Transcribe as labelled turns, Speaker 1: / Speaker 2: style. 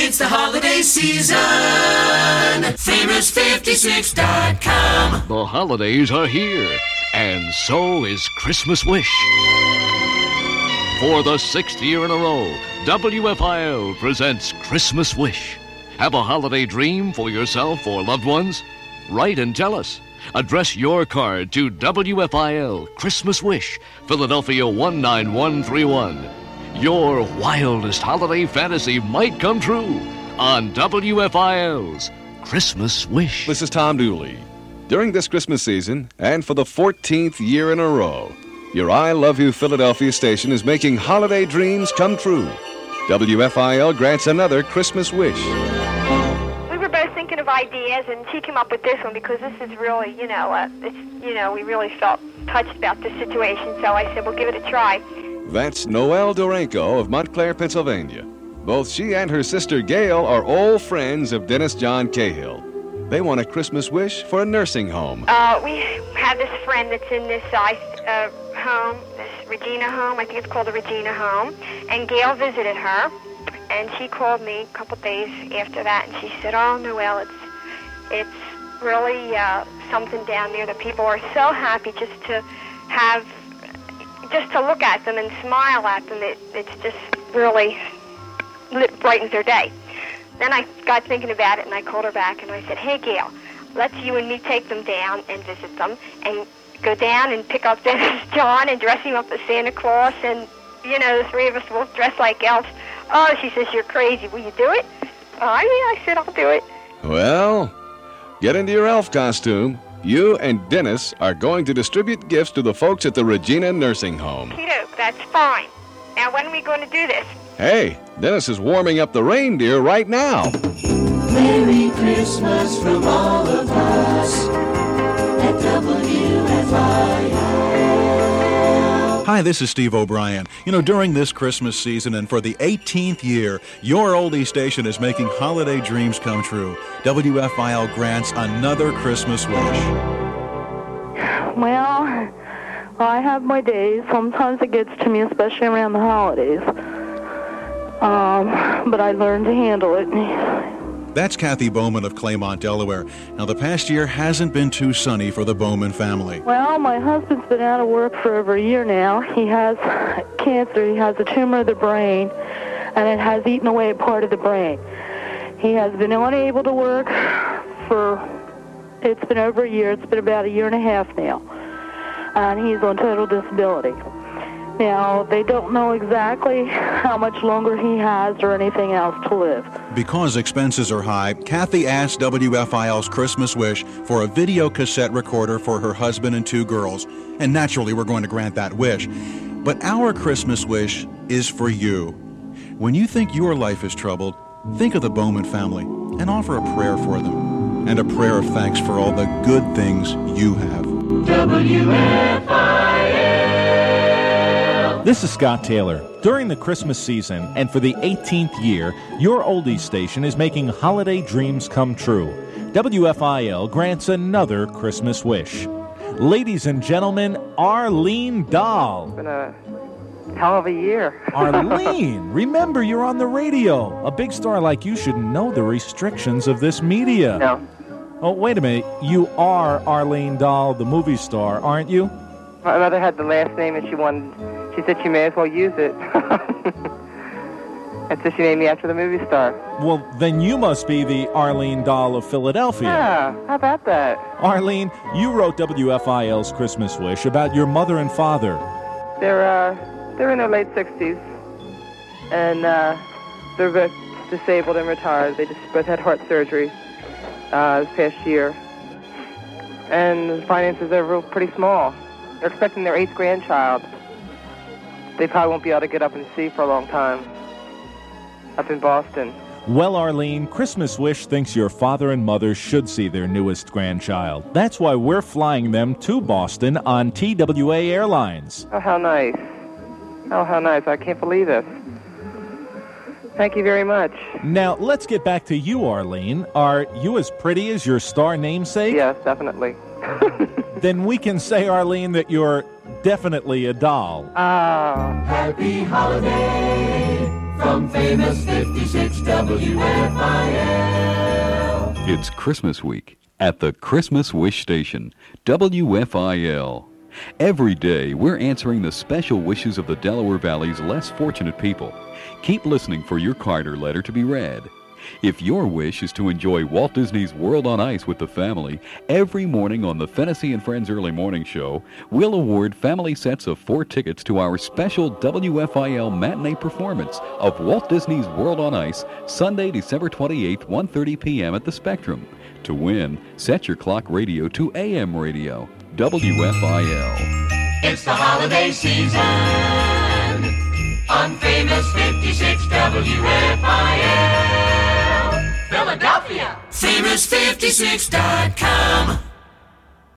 Speaker 1: It's the holiday season. Famous56.com.
Speaker 2: The holidays are here, and so is Christmas Wish. For the 6th year in a row, WFIL presents Christmas Wish. Have a holiday dream for yourself or loved ones? Write and tell us. Address your card to WFIL Christmas Wish, Philadelphia 19131. Your wildest holiday fantasy might come true on WFIL's Christmas Wish.
Speaker 3: This is Tom Dooley. During this Christmas season, and for the 14th year in a row, your I Love You Philadelphia station is making holiday dreams come true. WFIL grants another Christmas wish.
Speaker 4: We were both thinking of ideas, and she came up with this one because this is really, we really felt touched about this situation, so I said, we'll give it a try.
Speaker 3: That's Noelle Dorenko of Montclair, Pennsylvania. Both she and her sister Gail are old friends of Dennis John Cahill. They want a Christmas wish for a nursing home.
Speaker 4: We have this friend that's in this home, this Regina home. I think it's called the Regina home. And Gail visited her, and she called me a couple days after that, and she said, "Oh, Noelle, it's really something down there. The people are so happy just to look at them and smile at them. It's just really brightens their day." Then I got thinking about it, and I called her back, and I said, "Hey, Gail, let's you and me take them down and visit them, and go down and pick up Dennis John and dress him up as Santa Claus, and, the three of us will dress like elves." "Oh," she says, "you're crazy. Will you do it?" "Oh, yeah," I said, "I'll do it."
Speaker 3: Well, get into your elf costume. You and Dennis are going to distribute gifts to the folks at the Regina Nursing Home.
Speaker 4: Kiddo, that's fine. Now, when are we going to do this?
Speaker 3: Hey, Dennis is warming up the reindeer right now.
Speaker 1: Merry Christmas from all of us at WFIL.
Speaker 5: Hi, this is Steve O'Brien. During this Christmas season and for the 18th year, your oldie station is making holiday dreams come true. WFIL grants another Christmas wish.
Speaker 6: Well, I have my days. Sometimes it gets to me, especially around the holidays. But I learned to handle it.
Speaker 5: That's Kathy Bowman of Claymont, Delaware. Now, the past year hasn't been too sunny for the Bowman family.
Speaker 6: Well, my husband's been out of work for over a year now. He has cancer. He has a tumor of the brain, and it has eaten away at part of the brain. He has been unable to work it's been over a year. It's been about a year and a half now. And he's on total disability. Now, they don't know exactly how much longer he has or anything else to live.
Speaker 5: Because expenses are high, Kathy asked WFIL's Christmas Wish for a video cassette recorder for her husband and 2 girls. And naturally, we're going to grant that wish. But our Christmas wish is for you. When you think your life is troubled, think of the Bowman family and offer a prayer for them. And a prayer of thanks for all the good things you have.
Speaker 1: WFIL.
Speaker 7: This is Scott Taylor. During the Christmas season and for the 18th year, your oldies station is making holiday dreams come true. WFIL grants another Christmas wish. Ladies and gentlemen, Arlene Dahl.
Speaker 8: It's been a hell of a year.
Speaker 7: Arlene, remember you're on the radio. A big star like you should know the restrictions of this media.
Speaker 8: No.
Speaker 7: Oh, wait a minute. You are Arlene Dahl, the movie star, aren't you?
Speaker 8: My mother had the last name, and she said she may as well use it. And so she named me after the movie star.
Speaker 7: Well, then you must be the Arlene Dahl of Philadelphia.
Speaker 8: Yeah, how about that?
Speaker 7: Arlene, you wrote WFIL's Christmas Wish about your mother and father.
Speaker 8: They're in their late 60s, and they're both disabled and retired. They just both had heart surgery this past year, and the finances are pretty small. They're expecting their 8th grandchild. They probably won't be able to get up and see for a long time up in Boston.
Speaker 7: Well, Arlene, Christmas Wish thinks your father and mother should see their newest grandchild. That's why we're flying them to Boston on TWA Airlines.
Speaker 8: Oh, how nice. Oh, how nice. I can't believe this. Thank you very much.
Speaker 7: Now, let's get back to you, Arlene. Are you as pretty as your star namesake?
Speaker 8: Yes, definitely.
Speaker 7: Then we can say, Arlene, that you're definitely a doll.
Speaker 8: Oh.
Speaker 1: Happy holiday from famous 56 WFIL.
Speaker 9: It's Christmas week at the Christmas Wish Station, WFIL. Every day, we're answering the special wishes of the Delaware Valley's less fortunate people. Keep listening for your card or letter to be read. If your wish is to enjoy Walt Disney's World on Ice with the family every morning on the Fennessy and Friends Early Morning Show, we'll award family sets of 4 tickets to our special WFIL matinee performance of Walt Disney's World on Ice, Sunday, December 28th, 1:30 p.m. at the Spectrum. To win, set your clock radio to AM radio. WFIL.
Speaker 1: It's the holiday season on famous 56 WFIL. Philadelphia. Famous56.com.